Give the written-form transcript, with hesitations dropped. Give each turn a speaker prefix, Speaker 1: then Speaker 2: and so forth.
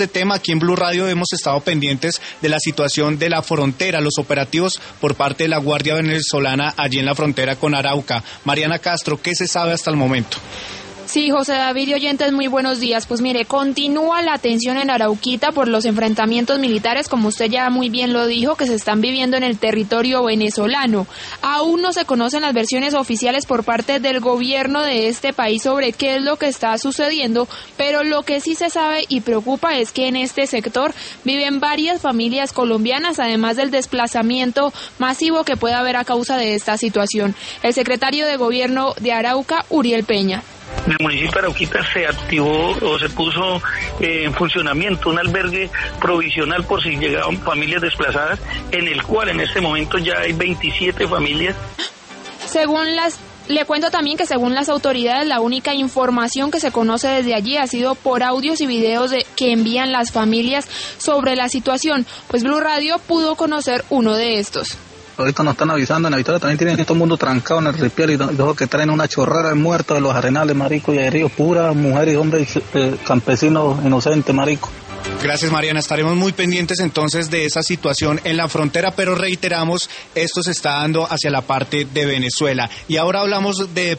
Speaker 1: este tema, aquí en Blue Radio hemos estado pendientes de la situación de la frontera, los operativos por parte de la Guardia Venezolana allí en la frontera con Arauca. Mariana Castro, ¿qué se sabe hasta el momento?
Speaker 2: Sí, José David y oyentes, muy buenos días. Pues mire, continúa la tensión en Arauquita por los enfrentamientos militares, como usted ya muy bien lo dijo, que se están viviendo en el territorio venezolano. Aún no se conocen las versiones oficiales por parte del gobierno de este país sobre qué es lo que está sucediendo, pero lo que sí se sabe y preocupa es que en este sector viven varias familias colombianas, además del desplazamiento masivo que puede haber a causa de esta situación. El secretario de Gobierno de Arauca, Uriel Peña.
Speaker 3: En el municipio de Arauquita se activó o se puso en funcionamiento un albergue provisional por si llegaban familias desplazadas, en el cual en este momento ya hay 27 familias.
Speaker 2: Le cuento también que según las autoridades, la única información que se conoce desde allí ha sido por audios y videos que envían las familias sobre la situación, pues Blue Radio pudo conocer uno de estos.
Speaker 4: Ahorita nos están avisando, en la Victoria también tienen todo el mundo trancado en el ripial y luego que traen una chorrera de muertos de los arenales, marico, y de ríos, puras mujeres y hombres campesinos inocentes, marico.
Speaker 1: Gracias, Mariana. Estaremos muy pendientes entonces de esa situación en la frontera, pero reiteramos, esto se está dando hacia la parte de Venezuela. Y ahora hablamos de